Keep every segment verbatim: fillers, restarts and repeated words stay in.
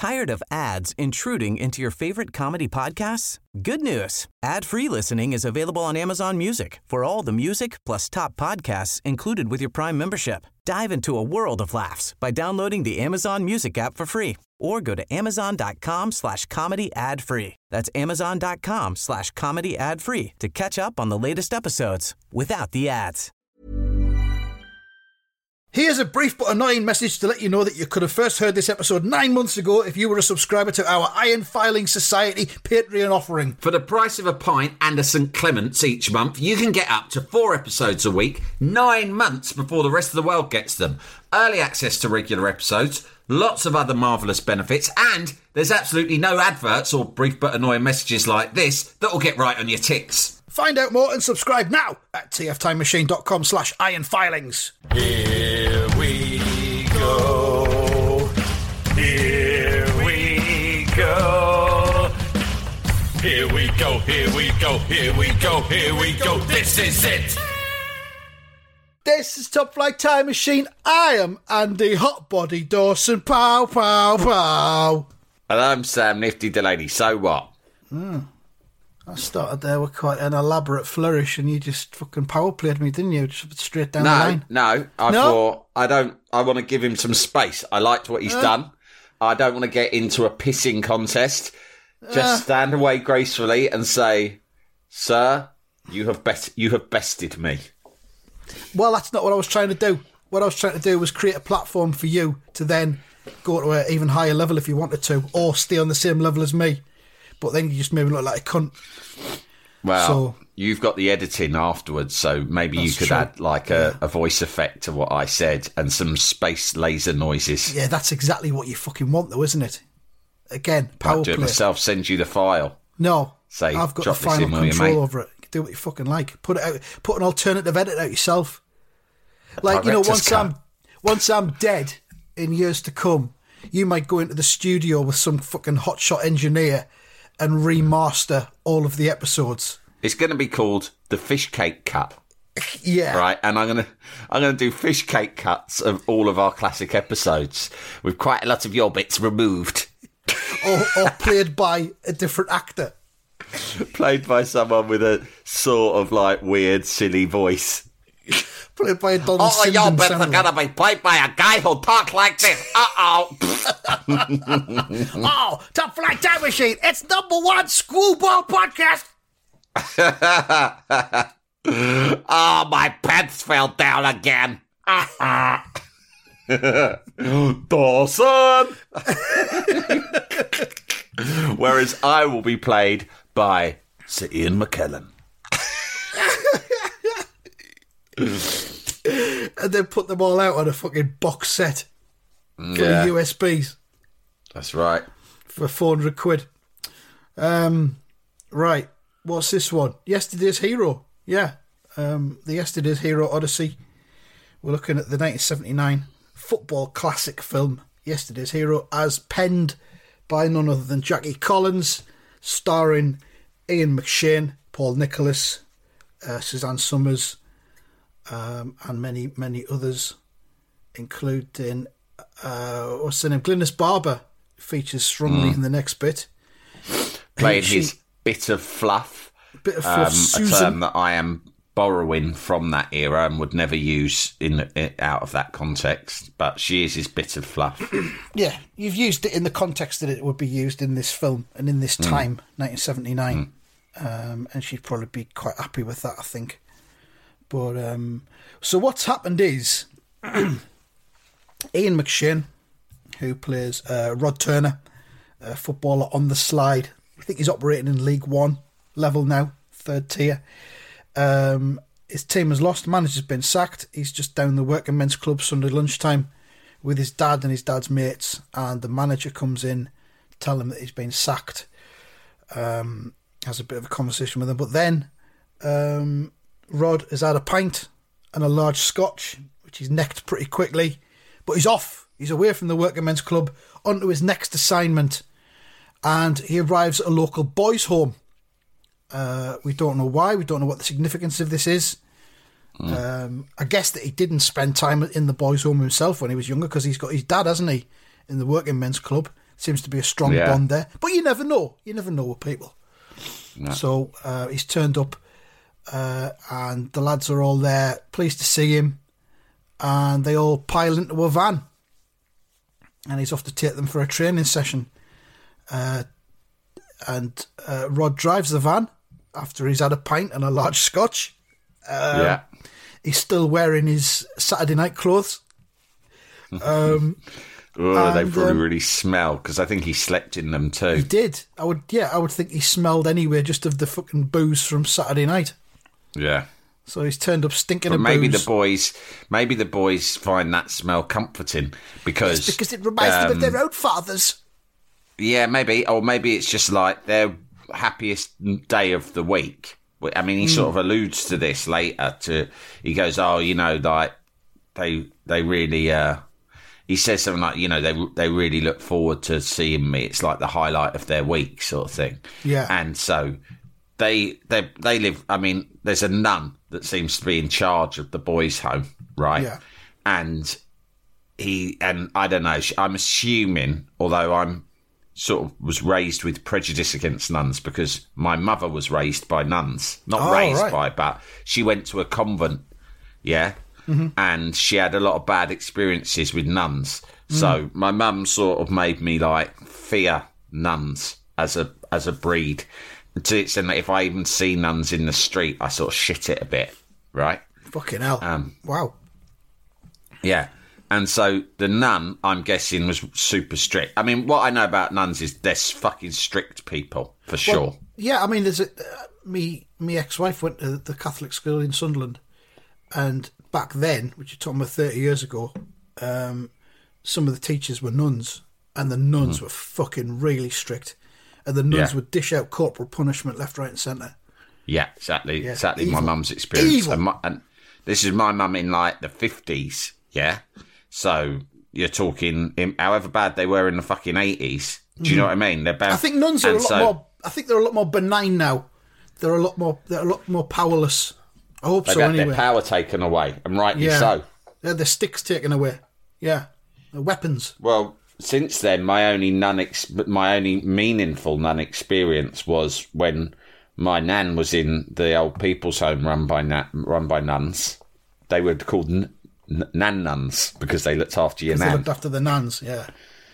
Tired of ads intruding into your favorite comedy podcasts? Good news. Ad-free listening is available on Amazon Music for all the music plus top podcasts included with your Prime membership. Dive into a world of laughs by downloading the Amazon Music app for free or go to amazon.com slash comedy ad free. That's amazon.com slash comedy ad free to catch up on the latest episodes without the ads. Here's a brief but annoying message to let you know that you could have first heard this episode nine months ago if you were a subscriber to our Iron Filing Society Patreon offering. For the price of a pint and a Saint Clement's each month, you can get up to four episodes a week, nine months before the rest of the world gets them. Early access to regular episodes, lots of other marvellous benefits, and there's absolutely no adverts or brief but annoying messages like this that'll get right on your tits. Find out more and subscribe now at tftimemachine.com slash ironfilings. Here we go. Here we go. Here we go, here we go, here we go, here we go. This is it. This is Top Flight Time Machine. I am Andy Hotbody Dawson. Pow, pow, pow. And I'm Sam Nifty Delaney. So what? Mm. I started there with quite an elaborate flourish and you just fucking power played me, didn't you? Just straight down no, the line. No, I no? thought, I don't, I want to give him some space. I liked what he's uh, done. I don't want to get into a pissing contest. Just uh, stand away gracefully and say, sir, you have best, you have bested me. Well, that's not what I was trying to do. What I was trying to do was create a platform for you to then go to an even higher level if you wanted to, or stay on the same level as me. But then you just made me look like a cunt. Well, so, you've got the editing afterwards, so maybe you could true. add like a, yeah. a voice effect to what I said and some space laser noises. Yeah, that's exactly what you fucking want, though, isn't it? Again, power I'll do it play. myself, send you the file. No, Say, I've got the drop this final in with your control mate. over it. You can do what you fucking like. Put it out. Put an alternative edit out yourself. Like, you know, once cut. I'm once I'm dead in years to come, you might go into the studio with some fucking hotshot engineer and remaster all of the episodes. It's going to be called the Fish Cake Cut. Yeah. Right, and I'm going to I'm going to do fish cake cuts of all of our classic episodes with quite a lot of your bits removed. or, or played by a different actor. Played by someone with a sort of like weird, silly voice. Played by a Don Oh, Simpson your bits are sounding. going to be played by a guy who talks like this. Uh-oh. Oh, Top Flight Time Machine. It's number one screwball podcast. Oh, my pants fell down again. Dawson. Whereas I will be played by Sir Ian McKellen. And then put them all out on a fucking box set for Yeah. U S Bs That's right. for four hundred quid. Um, right. What's this one? Yesterday's Hero. Yeah. Um, the Yesterday's Hero Odyssey. We're looking at the nineteen seventy-nine football classic film, Yesterday's Hero, as penned by none other than Jackie Collins, starring Ian McShane, Paul Nicholas, uh, Suzanne Summers, um, and many, many others, including, uh, what's her name? Glynis Barber features strongly Mm. in the next bit. Playing She- his bit of fluff. Bit of um, fluff. a Susan. term that I am borrowing from that era and would never use in, in out of that context. But she is his bit of fluff. Yeah, you've used it in the context that it would be used in this film and in this time, nineteen seventy-nine. Mm. Um, and she'd probably be quite happy with that, I think. But, um, so what's happened is Ian McShane, who plays uh, Rod Turner, a footballer on the slide. I think he's operating in League One level now, third tier. Um, his team has lost, manager's been sacked. He's just down the working men's club Sunday lunchtime with his dad and his dad's mates, and the manager comes in to tell him that he's been sacked. Um, has a bit of a conversation with him, but then um, Rod has had a pint and a large scotch, which he's necked pretty quickly, but he's off. He's away from the working men's club onto his next assignment, and he arrives at a local boys' home. Uh, we don't know why. We don't know what the significance of this is. Mm. Um, I guess that he didn't spend time in the boys' home himself when he was younger because he's got his dad, hasn't he, in the working men's club. Seems to be a strong Yeah. bond there. But you never know. You never know with people. No. So uh, he's turned up, uh, and the lads are all there, pleased to see him, and they all pile into a van, and he's off to take them for a training session. Uh, and uh, Rod drives the van after he's had a pint and a large scotch. Uh, yeah. He's still wearing his Saturday night clothes. Um, Oh, they and, probably um, really smell, because I think he slept in them he too. did. I would, yeah, I would think he smelled anyway just of the fucking booze from Saturday night. Yeah. So he's turned up stinking But of maybe booze. the boys, maybe the boys find that smell comforting because It's because it reminds them of um, their own fathers. Yeah, maybe, or maybe it's just like their happiest day of the week. I mean, he sort of alludes to this later. To he goes, "Oh, you know, like they they really." Uh, he says something like, "You know, they they really look forward to seeing me. It's like the highlight of their week, sort of thing." Yeah. And so they they they live. I mean, there's a nun that seems to be in charge of the boys' home, right? Yeah. And he and I don't know. I'm assuming, although I'm sort of was raised with prejudice against nuns because my mother was raised by nuns, not Oh, raised right. by, but she went to a convent, yeah, Mm-hmm. and she had a lot of bad experiences with nuns. Mm. So my mum sort of made me like fear nuns as a as a breed. To the extent that if I even see nuns in the street, I sort of shit it a bit, right? Fucking hell. Um, wow. Yeah. And so the nun, I'm guessing, was super strict. I mean, what I know about nuns is they're fucking strict people, for sure. Well, yeah, I mean, there's a, uh, me, me ex-wife went to the Catholic school in Sunderland, and back then, which you're talking about thirty years ago, um, some of the teachers were nuns, and the nuns Mm. were fucking really strict, and the nuns Yeah. would dish out corporal punishment left, right, and centre. Yeah, exactly. Yeah, Exactly my evil. mum's experience. Evil. And, my, and this is my mum in like the fifties, yeah? So you're talking, in, however bad they were in the fucking eighties. Do you know what I mean? They're bad. I think nuns are a and lot so- more. I think they're a lot more benign now. They're a lot more. They're a lot more powerless. I hope They've so. had Anyway, their power taken away, and rightly yeah, so. They're the sticks taken away. Yeah, the weapons. Well, since then, my only nun, ex- my only meaningful nun experience was when my nan was in the old people's home run by na- run by nuns. They were called n- n- nan nuns because they looked after your They nan, looked after the nuns. Yeah.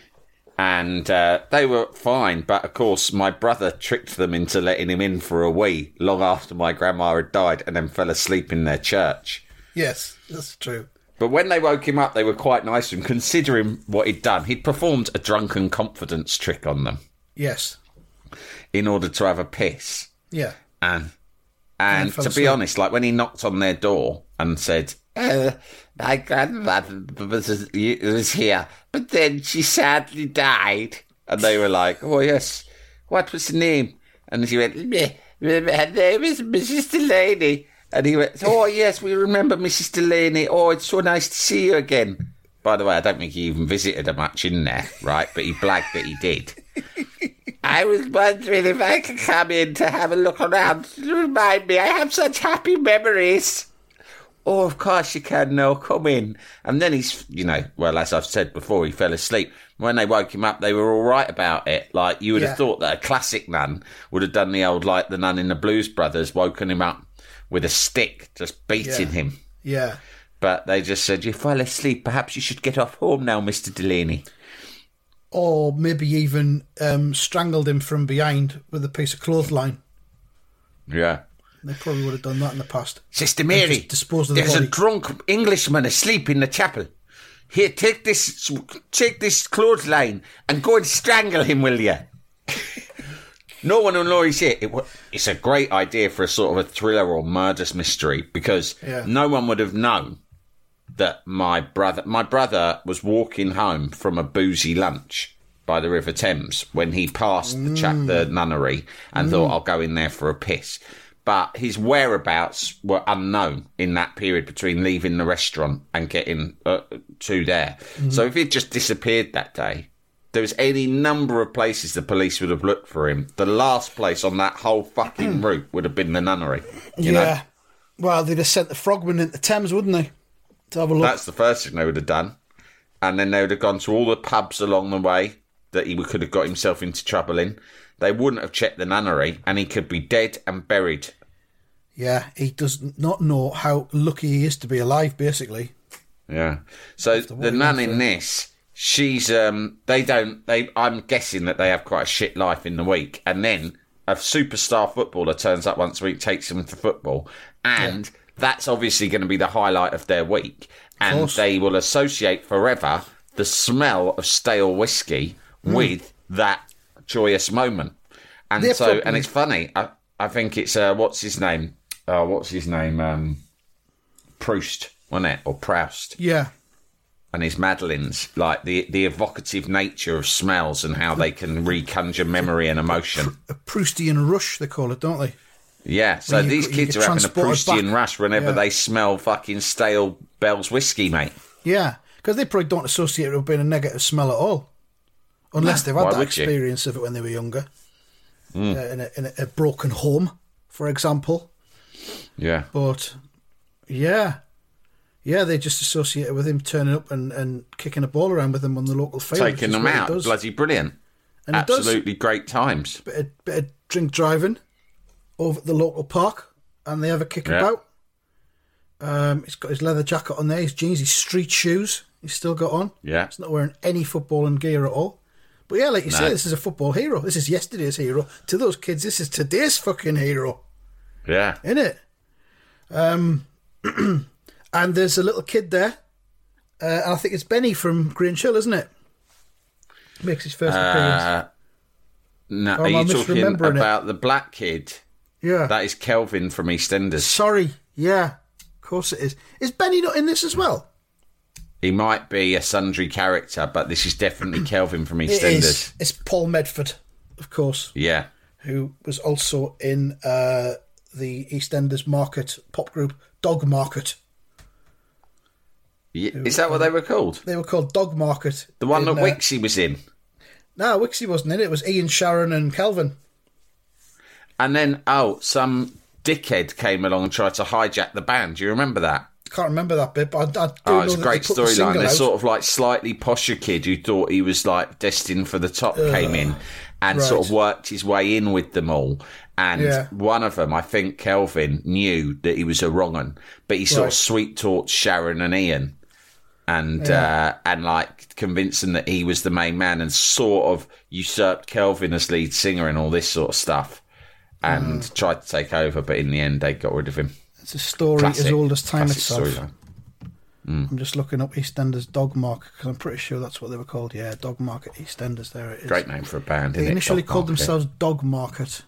and uh, they were fine. But of course, my brother tricked them into letting him in for a wee long after my grandma had died, and then fell asleep in their church. Yes, that's true. But when they woke him up, they were quite nice to him, considering what he'd done. He'd performed a drunken confidence trick on them Yes. in order to have a piss. Yeah. And and fell to be asleep. honest, like when he knocked on their door and said, uh, my grandmother was, was here, but then she sadly died. And they were like, oh, yes, what was the name? And she went, "Meh, her name is Missus Delaney. And he went, oh, yes, we remember Missus Delaney. Oh, it's so nice to see you again. By the way, I don't think he even visited her much in there, right? But he blagged that he did. I was wondering if I could come in to have a look around. Remind me, I have such happy memories. Oh, of course you can, no, come in. And then he's, you know, well, as I've said before, he fell asleep. When they woke him up, they were all right about it. Like, you would Yeah. have thought that a classic nun would have done the old, like the nun in the Blues Brothers, woken him up with a stick, just beating Yeah. him. Yeah. But they just said, you fell asleep. Perhaps you should get off home now, Mister Delaney. Or maybe even um, strangled him from behind with a piece of clothesline. Yeah. They probably would have done that in the past. Sister Mary, just disposed of the there's body. a drunk Englishman asleep in the chapel. Here, take this, take this clothesline and go and strangle him, will you? No one will know he's here. It, wa- it's a great idea for a sort of a thriller or murder mystery because Yeah. no one would have known that my brother, my brother was walking home from a boozy lunch by the River Thames when he passed the chap, the nunnery, and thought, I'll go in there for a piss. But his whereabouts were unknown in that period between leaving the restaurant and getting uh, to there. So if he'd just disappeared that day, there was any number of places the police would have looked for him. The last place on that whole fucking route would have been the nunnery. You yeah. know? Well, they'd have sent the frogmen into Thames, wouldn't they? To have a look. That's the first thing they would have done. And then they would have gone to all the pubs along the way that he could have got himself into trouble in. They wouldn't have checked the nunnery, and he could be dead and buried. Yeah, he does not know how lucky he is to be alive, basically. Yeah. So the nun in this, she's um they don't they I'm guessing that they have quite a shit life in the week, and then a superstar footballer turns up once a week, takes them to football, and yeah. that's obviously going to be the highlight of their week. And they will associate forever the smell of stale whiskey mm. with that joyous moment. And They're so probably... and it's funny, I I think it's uh what's his name? Uh what's his name? Um Proust. Wasn't it? Or Proust. Yeah. And his Madeleines, like the, the evocative nature of smells and how they can reconjure memory and emotion. A Proustian rush, they call it, don't they? Yeah, so you, these you kids are having a Proustian back. rush whenever yeah. they smell fucking stale Bell's whiskey, mate. Yeah, because they probably don't associate it with being a negative smell at all. Unless no, they've had that experience you? of it when they were younger. Mm. Uh, in, a, in a, a broken home, for example. Yeah. But, yeah. Yeah, they just associate it with him turning up and, and kicking a ball around with them on the local field. Taking them out. Bloody brilliant. And Absolutely great times. Bit of, bit of drink driving over at the local park, and they have a kick yeah. about. Um, he's got his leather jacket on there, his jeans, his street shoes he's still got on. Yeah. He's not wearing any footballing gear at all. But yeah, like you no. say, this is a football hero. This is yesterday's hero. To those kids, this is today's fucking hero. Yeah. Innit? Um... And there's a little kid there. Uh, and I think it's Benny from Green Chill, isn't it? Makes his first appearance. Uh, no, are you talking about it? The black kid? Yeah. That is Kelvin from EastEnders. Sorry. Yeah. Of course it is. Is Benny not in this as well? He might be a sundry character, but this is definitely Kelvin from EastEnders. It is. It's Paul Medford, of course. Yeah. Who was also in uh, the EastEnders Market pop group, Dog Market. Is that what they were called? They were called Dog Market. The one in, that Wixie uh, was in? No, Wixie wasn't in it. It was Ian, Sharon and Kelvin. And then, oh, some dickhead came along and tried to hijack the band. Do you remember that? I can't remember that bit, but I, I do oh, know it's a great storyline. This sort of like slightly posher kid who thought he was like destined for the top uh, came in and right. sort of worked his way in with them all. And yeah. one of them, I think Kelvin, knew that he was a wrong un, but he sort right. of sweet-talked Sharon and Ian. And yeah. uh, and like convinced them that he was the main man, and sort of usurped Kelvin as lead singer and all this sort of stuff, and mm. tried to take over. But in the end, they got rid of him. It's a story Classic. as old as time Classic itself. Mm. I'm just looking up EastEnders Dog Market because I'm pretty sure that's what they were called. Yeah, Dog Market EastEnders. There it is. Great name for a band. They isn't initially it? called Market. themselves Dog Market.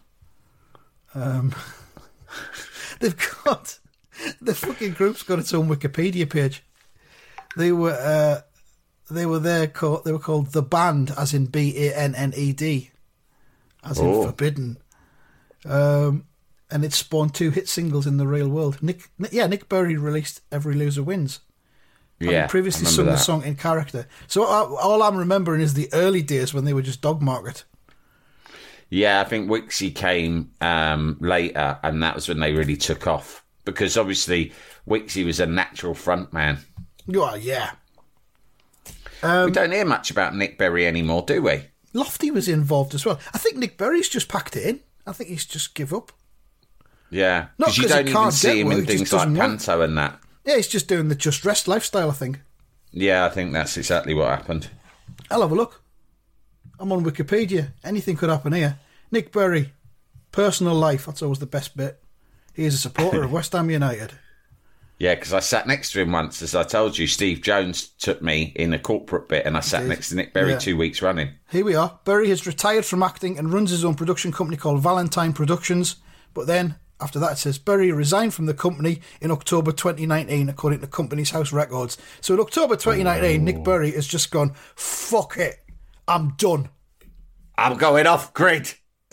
Um, they've got the fucking group's got its own Wikipedia page. They were uh, they were there called they were called The Band, as in B A N N E D, as oh. in forbidden. Um, and it spawned two hit singles in the real world. Nick, yeah, Nick Berry released "Every Loser Wins." Yeah, previously sung that. the song in character. So uh, all I'm remembering is the early days when they were just Dog Market. Yeah, I think Wixie came um, later, and that was when they really took off because obviously Wixie was a natural front man. Oh, yeah. Um, we don't hear much about Nick Berry anymore, do we? Lofty was involved as well. I think Nick Berry's just packed it in. I think he's just give up. Yeah, because you don't even see him in things like Panto and that. Yeah, he's just doing the Just Rest lifestyle, I think. Yeah, I think that's exactly what happened. I'll have a look. I'm on Wikipedia. Anything could happen here. Nick Berry, personal life. That's always the best bit. He is a supporter of West Ham United. Yeah, because I sat next to him once, as I told you. Steve Jones took me in a corporate bit, and I sat next to Nick Berry yeah. two weeks running. Here we are. Berry has retired from acting and runs his own production company called Valentine Productions. But then, after that, it says Berry resigned from the company in October twenty nineteen, according to Company's House Records. So in October twenty nineteen, oh. Nick Berry has just gone, fuck it, I'm done. I'm going off grid.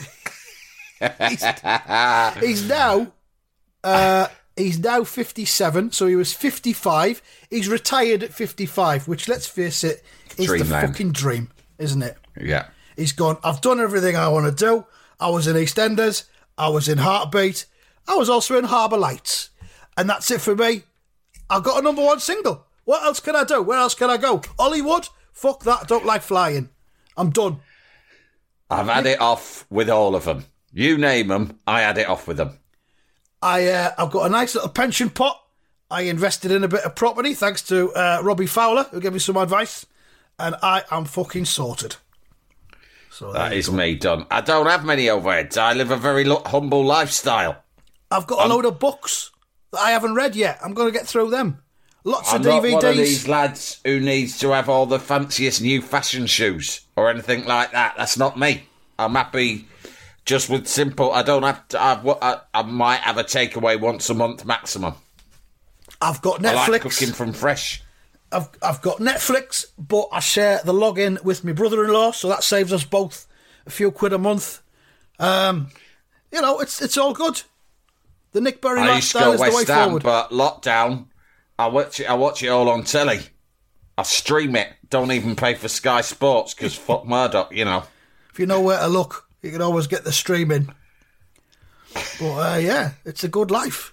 he's, he's now... Uh, He's now fifty-seven, so he was fifty-five. He's retired at fifty-five, which, let's face it, is Dreamland. The fucking dream, isn't it? Yeah. He's gone, I've done everything I want to do. I was in EastEnders. I was in Heartbeat. I was also in Harbour Lights. And that's it for me. I got a number one single. What else can I do? Where else can I go? Hollywood? Fuck that. I don't like flying. I'm done. I've had it off with all of them. You name them, I had it off with them. I, uh, I've got a nice little pension pot. I invested in a bit of property thanks to uh, Robbie Fowler, who gave me some advice. And I am fucking sorted. So that is me done. I don't have many overheads. I live a very lo- humble lifestyle. I've got a I'm, load of books that I haven't read yet. I'm going to get through them. Lots I'm of D V Ds. I'm not one of these lads who needs to have all the fanciest new fashion shoes or anything like that. That's not me. I'm happy just with simple. I don't have to. I've, I, I might have a takeaway once a month maximum. I've got Netflix. I like cooking from fresh. I've I've got Netflix, but I share the login with my brother-in-law, so that saves us both a few quid a month. Um, you know, it's it's all good. The Nick Berry I used to lifestyle go is the way West Ham, forward. but lockdown, I watch it. I watch it all on telly. I stream it. Don't even pay for Sky Sports because fuck Murdoch, you know. If you know where to look, you can always get the streaming. But uh, yeah, it's a good life.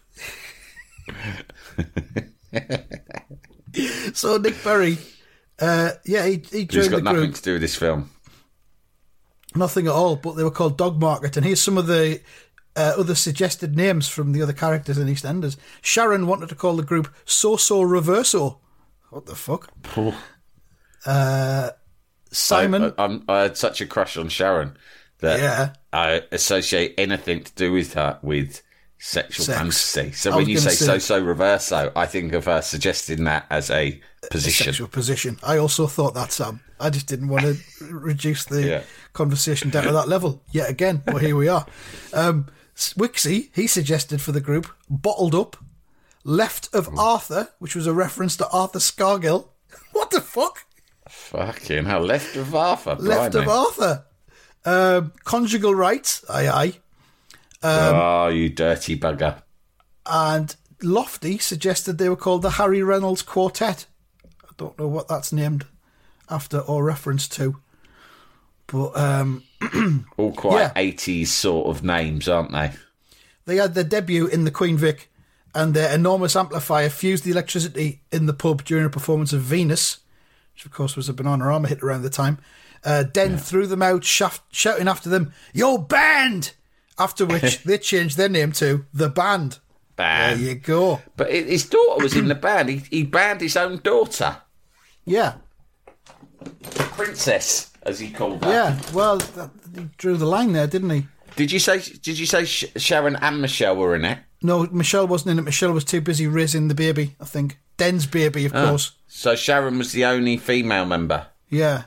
So Nick Berry, uh, yeah, he, he He's joined got the nothing group. to do with this film. Nothing at all, but they were called Dog Market. And here's some of the uh, other suggested names from the other characters in EastEnders. Sharon wanted to call the group So-So Reverso. What the fuck? uh, Simon. I, I, I'm, I had such a crush on Sharon that Yeah. I associate anything to do with her with sexual Sex. fantasy. So I when was you gonna say say- so-so reverso, I think of her suggesting that as a position. Sexual position. I also thought that, Sam. I just didn't want to reduce the Yeah. conversation down to that level yet again. But here we are. Um, Wixie, he suggested for the group Bottled Up, Left of Arthur, which was a reference to Arthur Scargill. What the fuck? Fucking hell, left of Arthur. Left of blimey. Arthur. Um, Conjugal Rights, aye aye. Um, oh, you dirty bugger. And Lofty suggested they were called the Harry Reynolds Quartet. I don't know what that's named after or reference to. But um, All quite yeah. eighties sort of names, aren't they? they had their debut in the Queen Vic, and their enormous amplifier fused the electricity in the pub during a performance of Venus, which of course was a Bananarama hit around the time. Uh, Den yeah. threw them out, shaft, shouting after them, "Yo, band!" After which they changed their name to The Band. Band. There you go. But his daughter was in the band. He, he banned his own daughter. Yeah. Princess, as he called her. Yeah, well, that, he drew the line there, didn't he? Did you say? Did you say Sharon and Michelle were in it? No, Michelle wasn't in it. Michelle was too busy raising the baby, I think. Den's baby, of oh. course. So Sharon was the only female member. Yeah.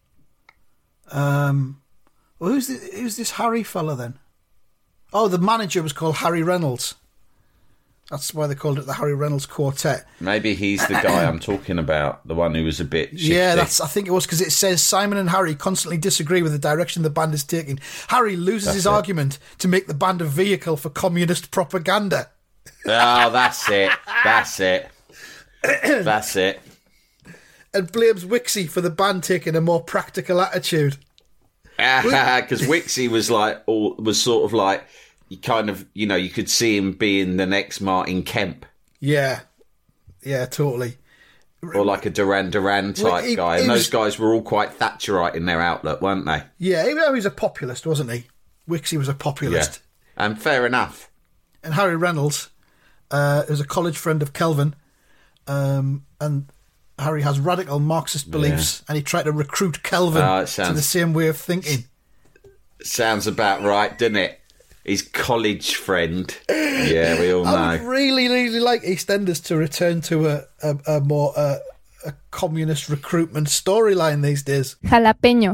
Um. Well, who's, the, who's this Harry fella then? Oh, the manager was called Harry Reynolds. That's why they called it the Harry Reynolds Quartet. Maybe he's the guy I'm talking about, the one who was a bit shifty. Yeah, that's. I think it was because it says Simon and Harry constantly disagree with the direction the band is taking. Harry loses that's his it. argument to make the band a vehicle for communist propaganda. Oh, that's it. That's it. That's it. And blames Wixie for the band taking a more practical attitude. Because Wixie was like, all was sort of like, you kind of, you know, you could see him being the next Martin Kemp. Yeah. Yeah, totally. Or like a Duran Duran type well, he, guy. And those was, guys were all quite Thatcherite in their outlook, weren't they? Yeah, he, he was a populist, wasn't he? Wixie was a populist. Yeah. And fair enough. And Harry Reynolds uh, is a college friend of Kelvin. Um, and Harry has radical Marxist beliefs, yeah. and he tried to recruit Kelvin oh, sounds, to the same way of thinking. Sounds about right, doesn't it? His college friend. Yeah, we all know. I would really, really like EastEnders to return to a, a, a more uh, a communist recruitment storyline these days. Jalapeño.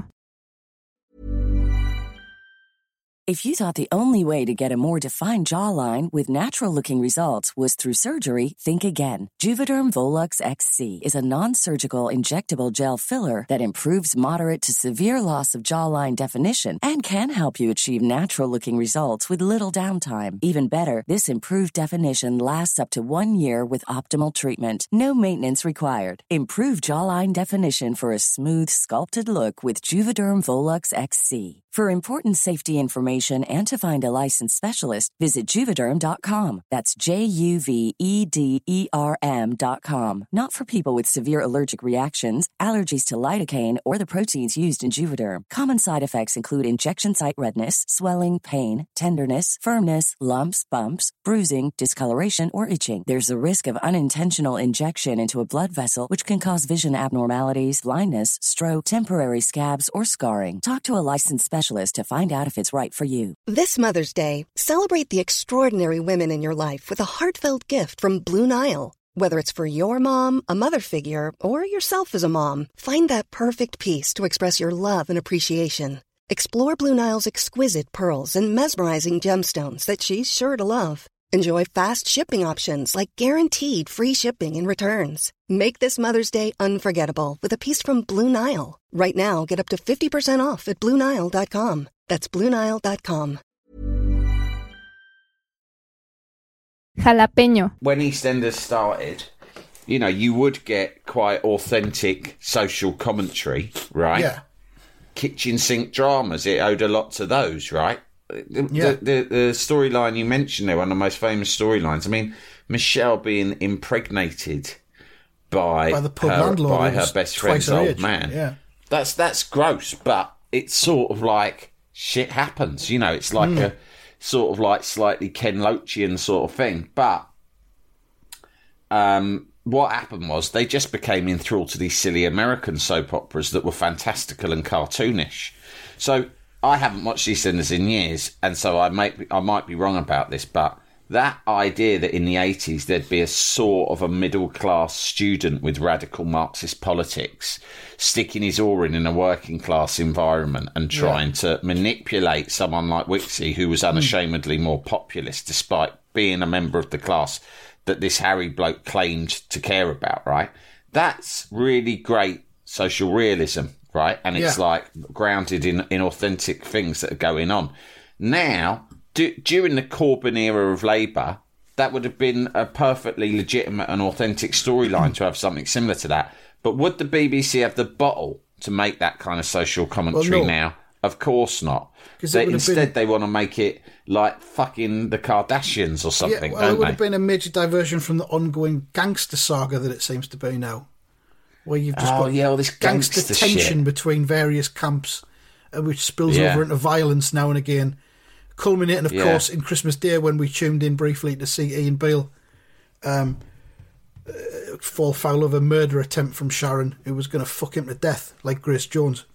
If you thought the only way to get a more defined jawline with natural-looking results was through surgery, think again. Juvederm Volux X C is a non-surgical injectable gel filler that improves moderate to severe loss of jawline definition and can help you achieve natural-looking results with little downtime. Even better, this improved definition lasts up to one year with optimal treatment. No maintenance required. Improve jawline definition for a smooth, sculpted look with Juvederm Volux X C. For important safety information and to find a licensed specialist, visit Juvederm dot com. That's J U V E D E R M dot com. Not for people with severe allergic reactions, allergies to lidocaine, or the proteins used in Juvederm. Common side effects include injection site redness, swelling, pain, tenderness, firmness, lumps, bumps, bruising, discoloration, or itching. There's a risk of unintentional injection into a blood vessel, which can cause vision abnormalities, blindness, stroke, temporary scabs, or scarring. Talk to a licensed specialist to find out if it's right for you. This Mother's Day, celebrate the extraordinary women in your life with a heartfelt gift from Blue Nile. Whether it's for your mom, a mother figure, or yourself as a mom, find that perfect piece to express your love and appreciation. Explore Blue Nile's exquisite pearls and mesmerizing gemstones that she's sure to love. Enjoy fast shipping options like guaranteed free shipping and returns. Make this Mother's Day unforgettable with a piece from Blue Nile. Right now, get up to fifty percent off at Blue Nile dot com. That's Blue Nile dot com. Jalapeño. When EastEnders started, you know, you would get quite authentic social commentary, right? Yeah. Kitchen sink dramas, it owed a lot to those, right? The, Yeah. the, the, the storyline you mentioned there, one of the most famous storylines. I mean, Michelle being impregnated by, By the pub her, landlord by who her was best twice friend's her old age. man. Yeah. That's that's gross, but it's sort of like shit happens. You know, it's like Mm. a sort of like slightly Ken Loachian sort of thing. But um, what happened was they just became enthralled to these silly American soap operas that were fantastical and cartoonish. So I haven't watched EastEnders in years, and so I might be, I might be wrong about this, but that idea that in the eighties there'd be a sort of a middle-class student with radical Marxist politics sticking his oar in in a working-class environment and trying yeah. to manipulate someone like Wixie, who was unashamedly more populist despite being a member of the class that this Harry bloke claimed to care about, right? That's really great social realism, right? And it's Yeah. like grounded in, in authentic things that are going on. Now, d- during the Corbyn era of Labour, that would have been a perfectly legitimate and authentic storyline to have something similar to that. But would the B B C have the bottle to make that kind of social commentary Well, no. now? Of course not. 'Cause They, it would have instead, been- they want to make it like fucking the Kardashians or something, Yeah, well, it don't would they? have been a major diversion from the ongoing gangster saga that it seems to be now, where you've just Oh, got yeah, all this gangster, gangster tension shit. between various camps, uh, which spills Yeah. over into violence now and again, culminating, of Yeah. course, in Christmas Day when we tuned in briefly to see Ian Beale um, uh, fall foul of a murder attempt from Sharon, who was going to fuck him to death, like Grace Jones,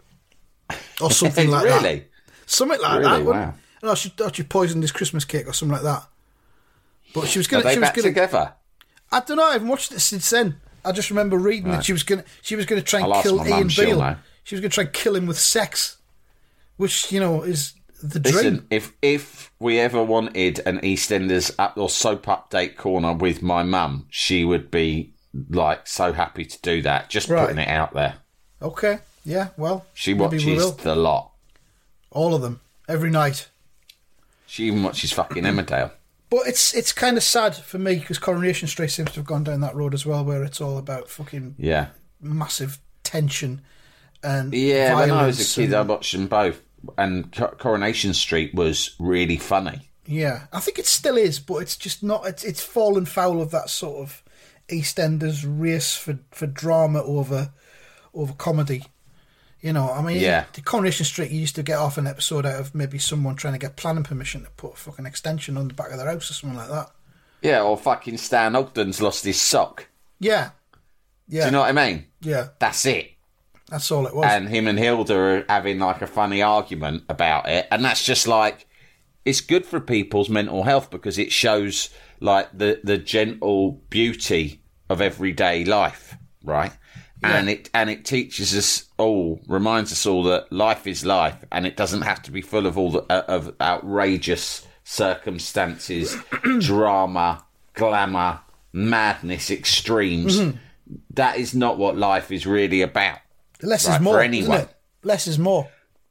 or something like that. Really? Something like Really? that. wasn't Wow. it? No, she thought she poisoned his Christmas cake or something like that. But she was going Are they She was back going together? I don't know. I haven't watched it since then. I just remember reading that she was going. to She was going to try and I'll ask kill my mum, Ian she'll Beale. know. She was going to try and kill him with sex, which you know is the dream. Listen, if if we ever wanted an EastEnders up or soap update corner with my mum, she would be like so happy to do that. Just Right. putting it out there. Okay, yeah. Well, She maybe we watches will. the lot. All of them every night. She even watches fucking Emmerdale. But it's it's kind of sad for me because Coronation Street seems to have gone down that road as well, where it's all about fucking Yeah. massive tension and Yeah, when I was violence a kid, and- I watched them both. And Co- Coronation Street was really funny. Yeah, I think it still is, but it's just not. It's it's fallen foul of that sort of EastEnders race for, for drama over over comedy. You know, I mean, Yeah. the Coronation Street, you used to get off an episode out of maybe someone trying to get planning permission to put a fucking extension on the back of their house or something like that. Yeah, or fucking Stan Ogden's lost his sock. Yeah, yeah, Do you know what I mean? yeah. That's it. That's all it was. And him and Hilda are having like a funny argument about it, and that's just like it's good for people's mental health because it shows like the the gentle beauty of everyday life, right? Yeah. And it and it teaches us all, reminds us all that life is life, and it doesn't have to be full of all the, uh, of outrageous circumstances, drama, glamour, madness, extremes. Mm-hmm. That is not what life is really about. Less right, is more, for isn't anyone. it? Less is more.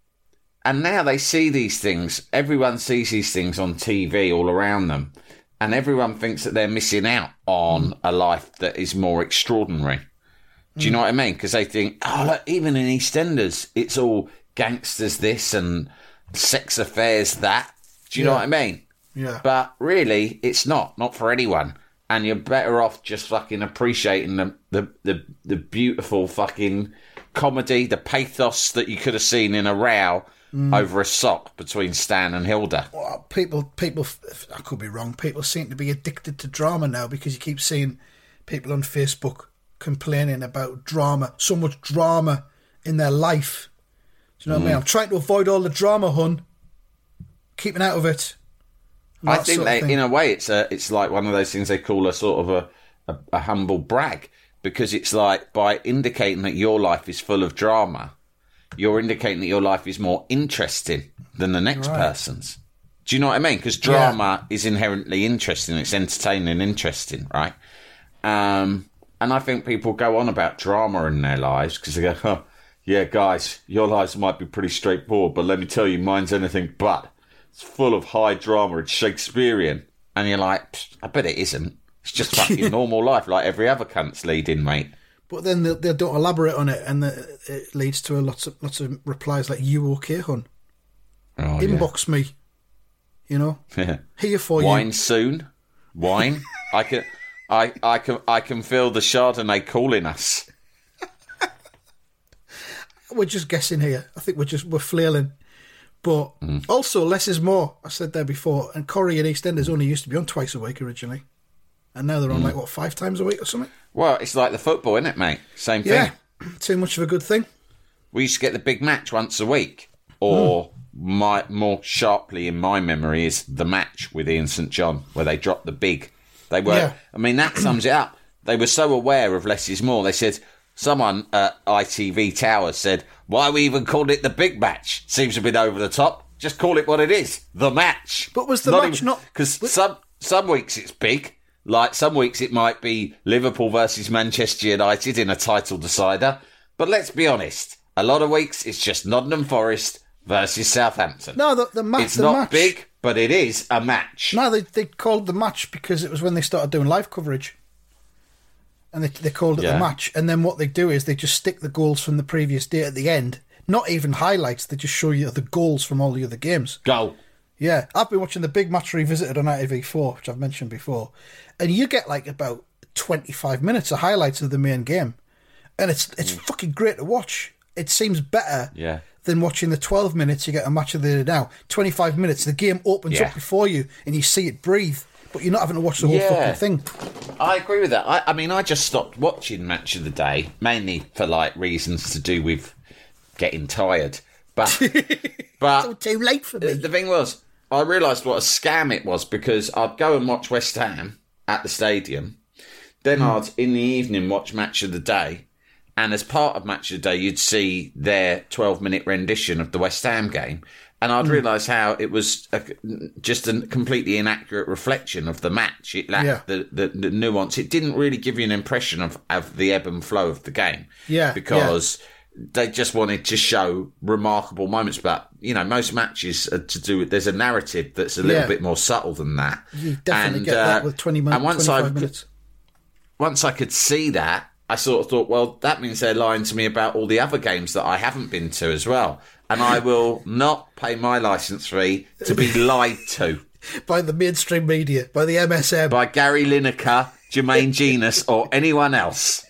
And now they see these things. Everyone sees these things on T V all around them. And everyone thinks that they're missing out on a life that is more extraordinary. Do you know what I mean? Because they think, oh, look, even in EastEnders, it's all gangsters this and sex affairs that. Do you Yeah. know what I mean? Yeah. But really, it's not. Not for anyone. And you're better off just fucking appreciating the the, the, the beautiful fucking comedy, the pathos that you could have seen in a row mm. over a sock between Stan and Hilda. Well, people, people, I could be wrong, people seem to be addicted to drama now because you keep seeing people on Facebook complaining about drama, so much drama in their life. Do you know what mm. I mean? I'm trying to avoid all the drama, hun. Keeping out of it. I think they, in a way, it's a, it's like one of those things they call a sort of a, a, a humble brag, because it's like by indicating that your life is full of drama, you're indicating that your life is more interesting than the next right. person's. Do you know what I mean? Because drama yeah. is inherently interesting. It's entertaining and interesting, right? Um, and I think people go on about drama in their lives because they go, oh, yeah, guys, your lives might be pretty straightforward, but let me tell you, mine's anything but. It's full of high drama. It's Shakespearean. And you're like, I bet it isn't. It's just fucking normal life like every other cunt's leading, mate. But then they, they don't elaborate on it, and the, it leads to a lots of lots of replies like, you okay, hun? Oh, Inbox yeah. me. You know? Here for Wine you. Wine soon. Wine. I can I, I can I can feel the Chardonnay calling us. We're just guessing here. I think we're just we're flailing. But mm. also, less is more. I said there before. And Corrie and EastEnders only used to be on twice a week originally. And now they're on, mm. like, what, five times a week or something? Well, it's like the football, isn't it, mate? Same thing. Yeah. Too much of a good thing. We used to get the big match once a week. Or, mm. my more sharply in my memory, is The Match with Ian St John, where they dropped the big. They were, yeah. I mean, that sums it up. They were so aware of less is more. They said, someone at I T V Towers said, why we even called it the big match? Seems a bit over the top. Just call it what it is. The match. But was the not match even, not... Because some, some weeks it's big. Like some weeks it might be Liverpool versus Manchester United in a title decider. But let's be honest. A lot of weeks it's just Nottingham Forest versus Southampton. No, the, the match... It's the not match. big, but it is a match. No, they, they called the match because it was when they started doing live coverage. And they, they called it yeah. the match. And then what they do is they just stick the goals from the previous day at the end. Not even highlights. They just show you the goals from all the other games. Goal. Yeah. I've been watching the Big Match Revisited on I T V four, which I've mentioned before. And you get like about twenty-five minutes of highlights of the main game. And it's it's mm. fucking great to watch. It seems better yeah. than watching the twelve minutes you get a match of the day now. twenty-five minutes, the game opens yeah. up before you and you see it breathe. But you're not having to watch the whole yeah. fucking thing. I agree with that. I, I mean, I just stopped watching Match of the Day, mainly for, like, reasons to do with getting tired. But, but it's too late for me. The thing was, I realised what a scam it was, because I'd go and watch West Ham at the stadium. Then mm. I'd, in the evening, watch Match of the Day. And as part of Match of the Day, you'd see their twelve-minute rendition of the West Ham game. And I'd mm. realise how it was a, just a completely inaccurate reflection of the match. It lacked yeah. the, the, the nuance. It didn't really give you an impression of, of the ebb and flow of the game. Yeah. Because yeah. they just wanted to show remarkable moments. But, you know, most matches are to do with, there's a narrative that's a little yeah. bit more subtle than that. You definitely and, get uh, that with twenty minutes, and once twenty-five I, minutes. Once I could see that, I sort of thought, well, that means they're lying to me about all the other games that I haven't been to as well. And I will not pay my licence fee to be lied to. By the mainstream media, by the M S M. By Gary Lineker, Jermaine Genius, or anyone else.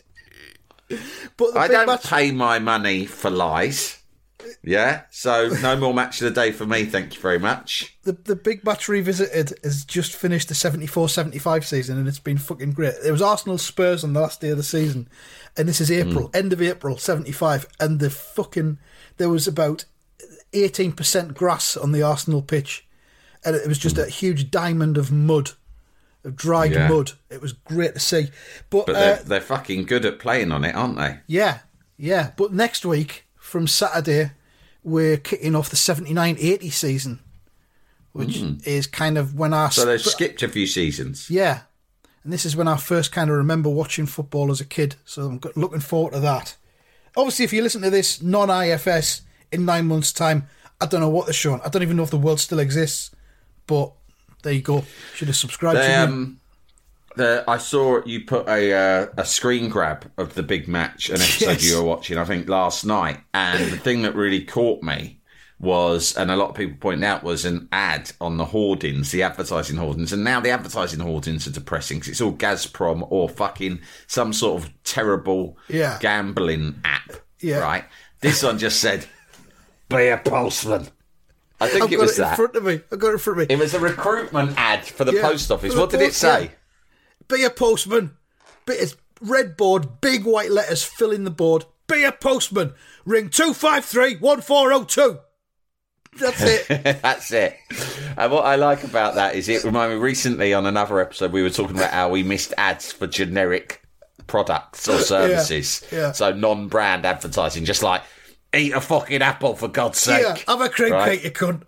But I don't match- pay my money for lies. Yeah? So no more Match of the Day for me, thank you very much. The the Big Match Revisited has just finished the seventy-four seventy-five season, and it's been fucking great. It was Arsenal Spurs on the last day of the season. And this is April, mm. end of April, seventy-five. And the fucking... There was about eighteen percent grass on the Arsenal pitch, and it was just mm. a huge diamond of mud, of dried yeah. mud. It was great to see. But, but they're, uh, they're fucking good at playing on it, aren't they? Yeah, yeah. But next week, from Saturday, we're kicking off the seventy-nine eighty season, which mm. is kind of when our... So they've sp- skipped a few seasons. Yeah. And this is when I first kind of remember watching football as a kid, so I'm looking forward to that. Obviously, if you listen to this non-I F S in nine months' time, I don't know what they're showing. I don't even know if the world still exists. But there you go. Should have subscribed they, to um, the, I saw you put a uh, a screen grab of the big match, an episode yes. you were watching, I think, last night. And the thing that really caught me was, and a lot of people point out, was an ad on the hoardings, the advertising hoardings. And now the advertising hoardings are depressing because it's all Gazprom or fucking some sort of terrible yeah. gambling app. Yeah. Right? This one just said, be a postman. I think I've it got was it that. in front of me. I've got it in front of me. It was a recruitment ad for the Yeah, post office. for the What did it post- say? yeah. Be a postman. Be it's red board, big white letters filling the board. Be a postman. Ring two five three, one four zero two. That's it. That's it. And what I like about that is it reminded me recently on another episode we were talking about how we missed ads for generic products or services. Yeah, yeah. So non-brand advertising, just like, eat a fucking apple for God's sake. Yeah, have a cream Right? cake, you cunt.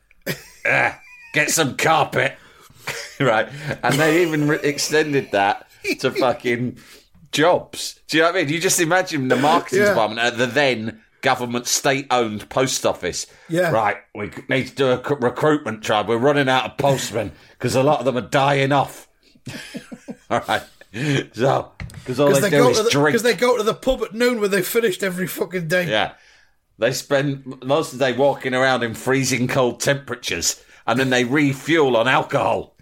Uh, get some carpet. Right. And they even re- extended that to fucking jobs. Do you know what I mean? You just imagine the marketing Yeah. department at the then government state-owned post office. Yeah. Right, we need to do a c- recruitment drive. We're running out of postmen because a lot of them are dying off. All right. So, because all Because they, they, do go is to the- drink. 'cause they go to the pub at noon where they've finished every fucking day. Yeah. They spend most of the day walking around in freezing cold temperatures and then they refuel on alcohol.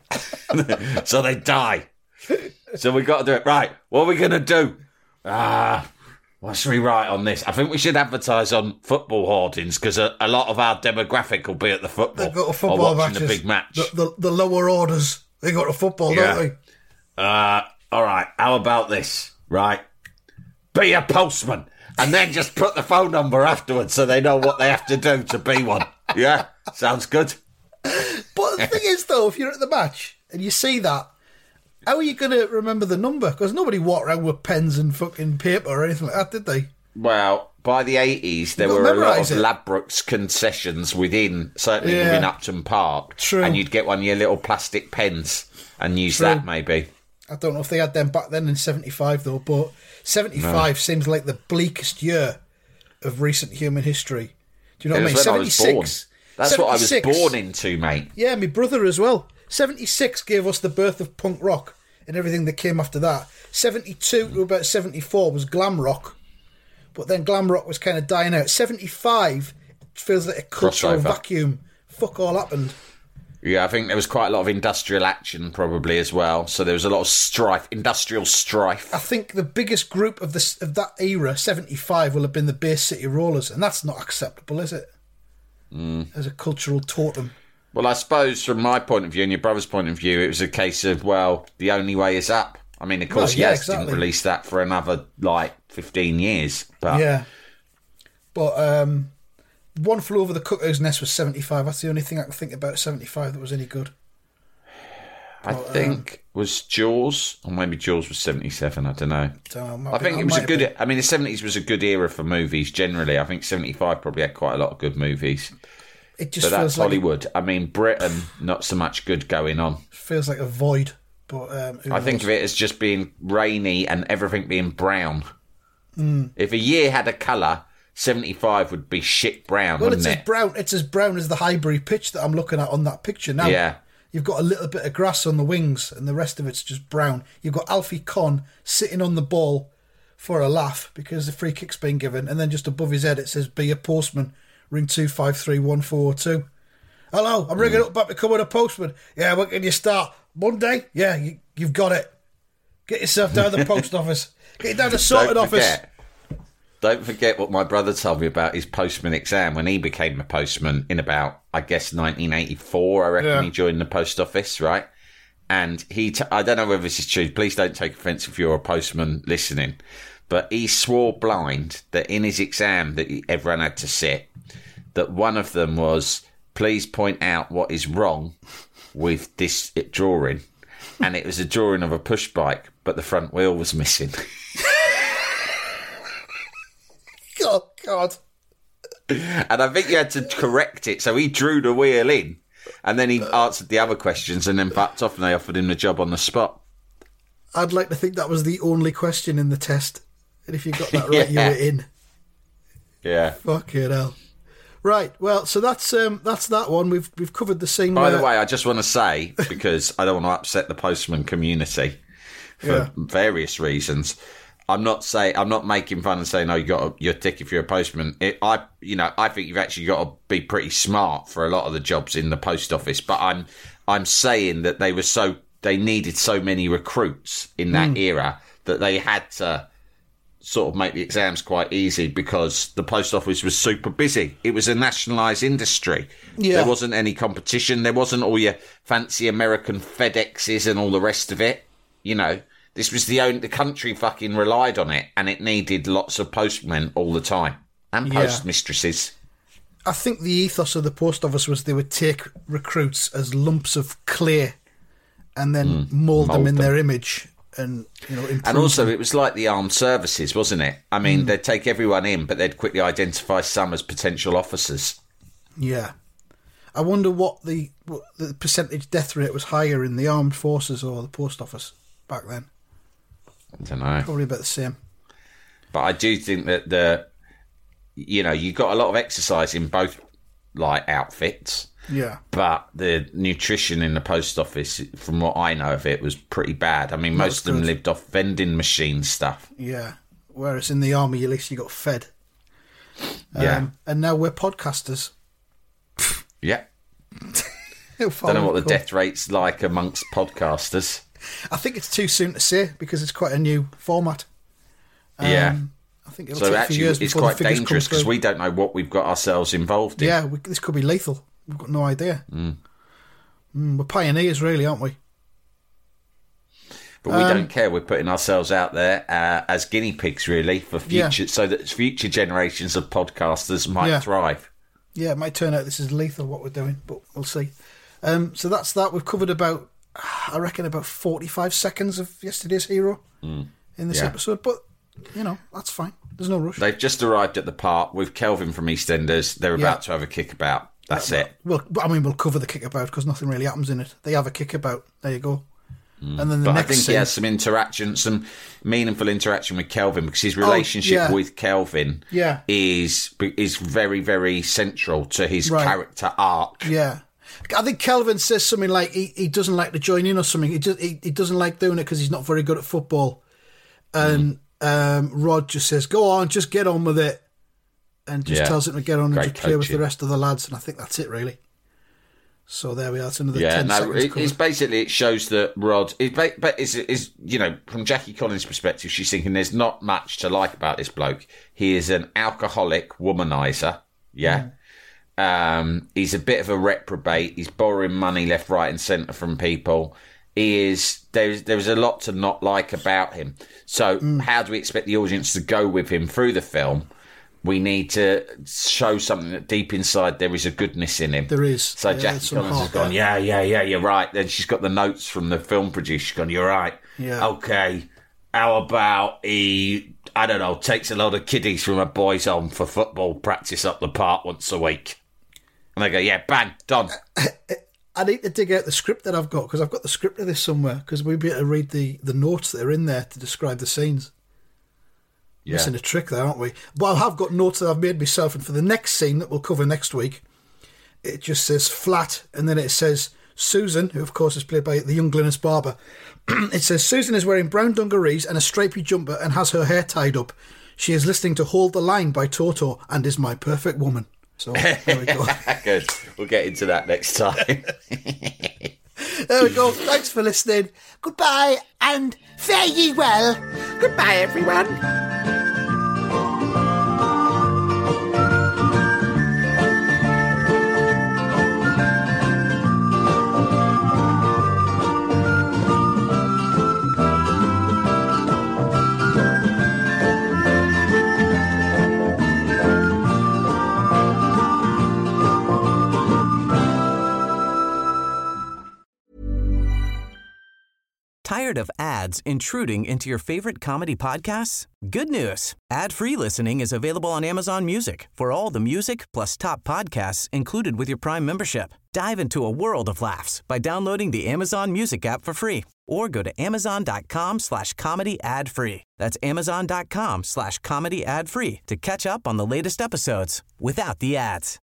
So they die. So we got to do it. Right, what are we going to do? Ah, what should we write on this? I think we should advertise on football hoardings because a, a lot of our demographic will be at the football. They go to or football watching matches. the big match. The, the, the lower orders, they go to football, Yeah. don't they? Uh, all right, how about this? Right, be a postman. And then just put the phone number afterwards so they know what they have to do to be one. Yeah, sounds good. But the thing is, though, if you're at the match and you see that, how are you going to remember the number? Because nobody walked around with pens and fucking paper or anything like that, did they? Well, by the eighties, there You've were got a to lot memorise of it. Ladbrokes concessions within, certainly Yeah. within Upton Park. True. And you'd get one of your little plastic pens and use True. that, maybe. I don't know if they had them back then in seventy-five, though, but seventy-five No. seems like the bleakest year of recent human history. Do you know It what I mean? was when I was born. seventy-six. That's what I was seventy-six. born into, mate. Yeah, my brother as well. seventy-six gave us the birth of punk rock and everything that came after that. seventy-two to about seventy-four was glam rock. But then glam rock was kind of dying out. seventy-five feels like a cultural Crossover. vacuum. Fuck all happened. Yeah, I think there was quite a lot of industrial action probably as well. So there was a lot of strife, industrial strife. I think the biggest group of this of that era, seventy-five, will have been the Bay City Rollers, and that's not acceptable, is it? Mm. As a cultural totem. Well, I suppose from my point of view and your brother's point of view, it was a case of, well, the only way is up. I mean, of course, Well, yeah, Yes exactly. didn't release that for another, like, fifteen years. But Yeah. But um, One Flew Over the Cuckoo's Nest was seventy-five. That's the only thing I can think about seventy-five that was any good. I think was Jaws, or maybe Jaws was seventy-seven. I don't know. Don't know, I think might- it was might a have good. been. I mean, the seventies was a good era for movies generally. I think seventy-five probably had quite a lot of good movies. It just But that's feels like Hollywood. I mean, Britain, not so much good going on. feels like a void. But um, who I think knows? of it as just being rainy and everything being brown. Mm. If a year had a colour, seventy-five would be shit brown, Well, wouldn't it's it? as brown. It's as brown as the Highbury pitch that I'm looking at on that picture now. Yeah. You've got a little bit of grass on the wings, and the rest of it's just brown. You've got Alfie Conn sitting on the ball for a laugh because the free kick's been given, and then just above his head it says, "Be a postman. Ring two five three one four two." Hello, I'm ringing up about becoming a postman. Yeah, when can you start? Monday? Yeah, you, you've got it. Get yourself down to the post office. Get you down to the sorted Don't office. forget, don't forget what my brother told me about his postman exam when he became a postman in about, I guess, nineteen eighty-four. I reckon Yeah. he joined the post office, right? And he, t- I don't know whether this is true. Please don't take offence if you're a postman listening. But he swore blind that in his exam that he, everyone had to sit, that one of them was, please point out what is wrong with this drawing. And it was a drawing of a push bike, but the front wheel was missing. Oh, God. And I think you had to correct it. So he drew the wheel in and then he answered the other questions and then backed off and they offered him the job on the spot. I'd like to think that was the only question in the test. And if you got that right, Yeah. you were in. Yeah. Fucking hell. Right, well, so that's um, that's that one. We've we've covered the same. By uh, the way, I just want to say, because I don't want to upset the postman community for Yeah. various reasons, I'm not saying I'm not making fun and saying, "Oh, you got a, you're thick if you're a postman." It, I, you know, I think you've actually got to be pretty smart for a lot of the jobs in the post office. But I'm, I'm saying that they were so they needed so many recruits in that mm. era that they had to sort of make the exams quite easy because the post office was super busy. It was a nationalised industry. Yeah. There wasn't any competition. There wasn't all your fancy American FedExes and all the rest of it. You know, this was the only the country fucking relied on it, and it needed lots of postmen all the time and postmistresses. I think the ethos of the post office was they would take recruits as lumps of clay and then mm, mould them in them. their image. And, you know, and also them. It was like the armed services, wasn't it? I mean, mm. they'd take everyone in, but they'd quickly identify some as potential officers. Yeah. I wonder what the what the percentage death rate was higher in the armed forces or the post office back then. I don't know. Probably about the same. But I do think that the, you know, you got a lot of exercise in both like outfits. Yeah. But the nutrition in the post office, from what I know of it, was pretty bad. I mean, most of them good. lived off vending machine stuff. Yeah. Whereas in the army, at least you got fed. Yeah. Um, and now we're podcasters. Yeah. Don't know what the death rate's like amongst podcasters. I think it's too soon to say because it's quite a new format. Um, yeah. I think it'll so take actually, a few years it's before quite the figures dangerous because we don't know what we've got ourselves involved in. Yeah, we, this could be lethal. We've got no idea. Mm. Mm, we're pioneers, really, aren't we? But we um, don't care. We're putting ourselves out there uh, as guinea pigs, really, for future, yeah. so that future generations of podcasters might yeah. thrive. Yeah, it might turn out this is lethal what we're doing, but we'll see. Um, so that's that. We've covered about, I reckon, about forty-five seconds of Yesterday's Hero mm. in this yeah. episode. But you know, that's fine. There's no rush. They've just arrived at the park with Kelvin from EastEnders. They're yeah. about to have a kickabout. That's yeah, it. Well, I mean, we'll cover the kickabout because nothing really happens in it. They have a kickabout. There you go. Mm. And then the but next I think scene, he has some interaction, some meaningful interaction with Kelvin because his relationship oh, yeah. with Kelvin yeah. is is very, very central to his right. character arc. Yeah. I think Kelvin says something like he, he doesn't like to join in or something. He, just, he, he doesn't like doing it because he's not very good at football. And mm. um, Rod just says, go on, just get on with it. And just yeah. tells him to get on Great and just play with coaching. the rest of the lads. And I think that's it, really. So there we are. It's another yeah, ten no, seconds. it, it's basically, it shows that Rod, it, but is is you know, from Jackie Collins' perspective, she's thinking there's not much to like about this bloke. He is an alcoholic womanizer. Yeah. Mm. Um, he's a bit of a reprobate. He's borrowing money left, right, and centre from people. He is there's there's a lot to not like about him. So mm. how do we expect the audience to go with him through the film? We need to show something that deep inside there is a goodness in him. There is. So yeah, Jackie Collins has gone, yeah, yeah, yeah, you're right. Then she's got the notes from the film producer. She's gone, you're right. Yeah. Okay. How about he, I don't know, takes a lot of kiddies from a boys' home for football practice up the park once a week? And they go, yeah, bang, done. I need to dig out the script that I've got because I've got the script of this somewhere because we'll be able to read the, the notes that are in there to describe the scenes. Yeah. Missing a trick there, aren't we? But I have got notes that I've made myself, and for the next scene that we'll cover next week, it just says flat, and then it says Susan, who of course is played by the young Glynis Barber. It says Susan is wearing brown dungarees and a stripy jumper and has her hair tied up. She is listening to Hold the Line by Toto and is my perfect woman. So there we go. Good. We'll get into that next time. There we go. Thanks for listening. Goodbye and fare ye well. Goodbye, everyone. Tired of ads intruding into your favorite comedy podcasts? Good news. Ad-free listening is available on Amazon Music for all the music plus top podcasts included with your Prime membership. Dive into a world of laughs by downloading the Amazon Music app for free or go to amazon.com slash comedy ad free. That's amazon.com slash comedy ad free to catch up on the latest episodes without the ads.